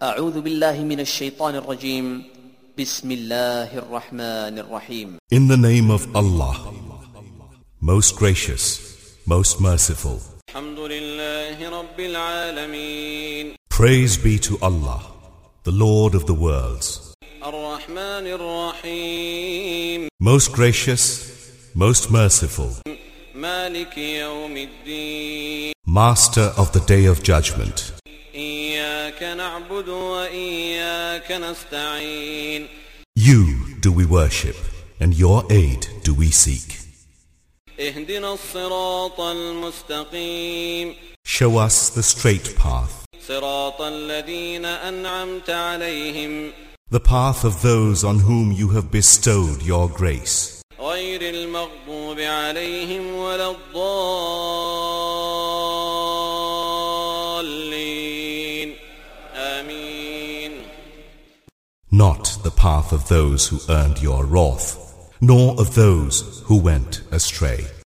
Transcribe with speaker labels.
Speaker 1: أعوذ بالله من الشيطان الرجيم بسم الله الرحمن الرحيم.
Speaker 2: In the name of Allah, most gracious, most merciful.
Speaker 3: الحمد لله رب العالمين.
Speaker 2: Praise be to Allah, the Lord of the worlds.
Speaker 3: الرحمن الرحيم.
Speaker 2: Most gracious, most merciful.
Speaker 3: مالك يوم الدين.
Speaker 2: Master of the Day of Judgment.
Speaker 3: إياك نعبد وإياك نستعين.
Speaker 2: You do we worship, and your aid do we seek.
Speaker 3: اهدنا الصراط المستقيم.
Speaker 2: Show us the straight path,
Speaker 3: صراط الذين أنعمت عليهم.
Speaker 2: the path of those on whom you have bestowed your grace.
Speaker 3: غير المغضوب عليهم ولا الضالين. آمين.
Speaker 2: Not the path of those who earned your wrath, nor of those who went astray.